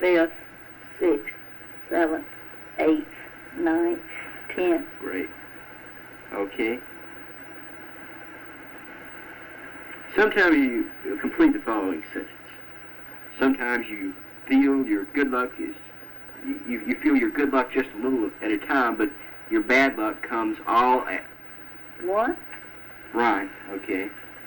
5th, 6th, 7th, 8th, 9th, 10th. Great. Okay. Sometimes you complete the following sentence. Sometimes you feel your good luck is, you feel your good luck just a little at a time, but your bad luck comes all at. What? Right, okay.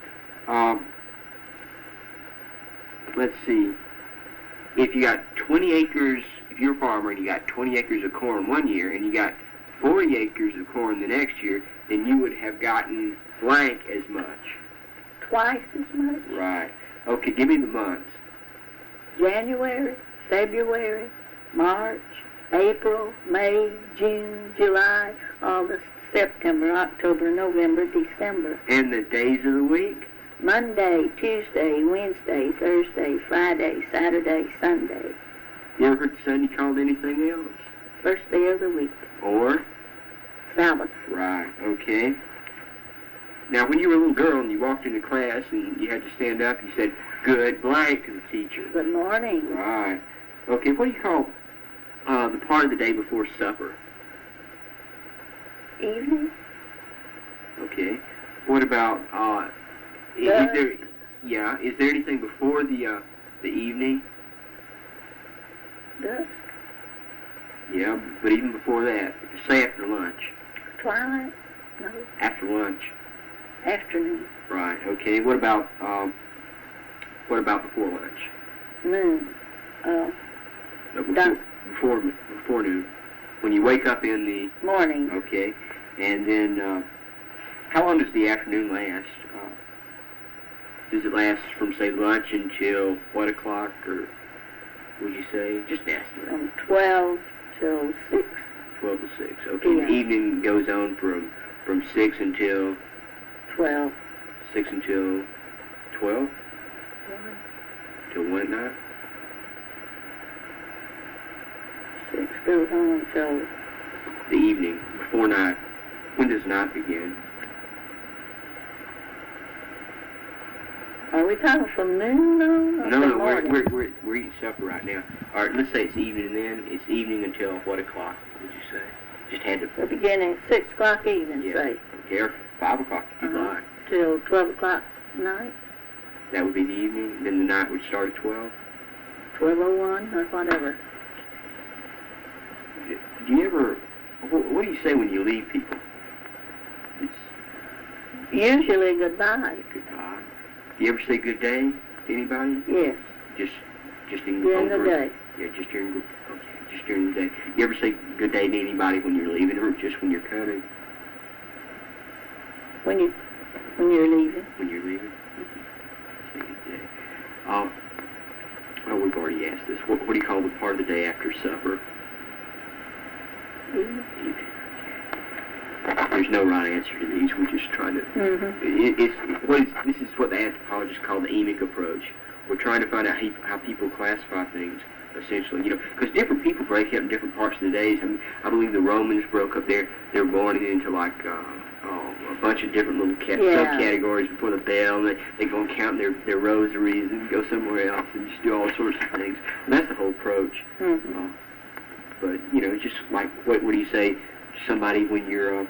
Let's see. If you got 20 acres, if you're a farmer and you got 20 acres of corn one year and you got 40 acres of corn the next year, then you would have gotten blank as much. Twice as much? Right. Okay, give me the months. January, February, March, April, May, June, July, August, September, October, November, December. And the days of the week? Monday, Tuesday, Wednesday, Thursday, Friday, Saturday, Sunday. You ever heard Sunday called anything else? First day of the week. Or? Sabbath. Right, okay. Now, when you were a little girl and you walked into class and you had to stand up, you said, good blank to the teacher. Good morning. Right. Okay, what do you call the part of the day before supper? Evening. Okay. What about, is there anything before the evening? Dusk. Yeah, but even before that, say after lunch. Twilight. No. After lunch. Afternoon. Right, okay. What about before lunch? Noon. Before noon. When you wake up in the morning. Okay. And then, how long does the afternoon last? Does it last from, say, lunch until what o'clock, or would you say? Just estimate. From 12 till 6. 12 to 6. Okay. Yeah. The evening goes on from 6 until 12. 6 until 12? 1. Till 1 at night? 6 goes on till the evening, before night. When does night begin? Are we talking from noon on? No, we're eating supper right now. All right, let's say it's evening then. It's evening until what o'clock, would you say? Just had to... The beginning at 6 o'clock evening, yeah, say. Okay, or 5 o'clock if you like. Till 12 o'clock night. That would be the evening. Then the night would start at 12? 12:01 or whatever. Do you ever... What do you say when you leave people? Usually goodbye. Goodbye. Do you ever say good day to anybody? Yes. Just in during the day. Yeah, just during the day. You ever say good day to anybody when you're leaving, or just when you're coming? When you're leaving. When you're leaving. Say good day. Oh, we've already asked this. What do you call the part of the day after supper? Evening. There's no right answer to these. We're just trying to. This is what the anthropologists call the emic approach. We're trying to find out how people classify things, essentially. Because different people break up in different parts of the days. I believe the Romans broke up their morning into like a bunch of different little subcategories before the bell. And they go and count their rosaries and go somewhere else and just do all sorts of things. And that's the whole approach. Mm-hmm. But it's just like what do you say? Somebody when you're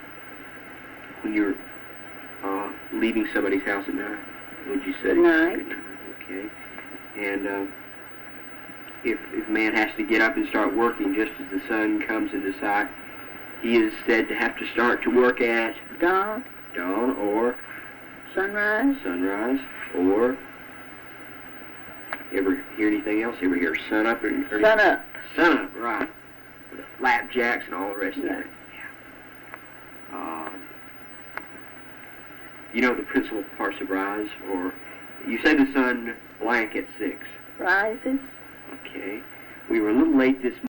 leaving somebody's house at night, would you say? Good night. Okay. And if a man has to get up and start working just as the sun comes into sight, he is said to have to start to work at dawn or sunrise, or ever hear anything else? Ever hear sun up? Sun up, right. With the flapjacks and all the rest of that. The principal parts of rise, or you say the sun blank at 6. Rises. Okay. We were a little late this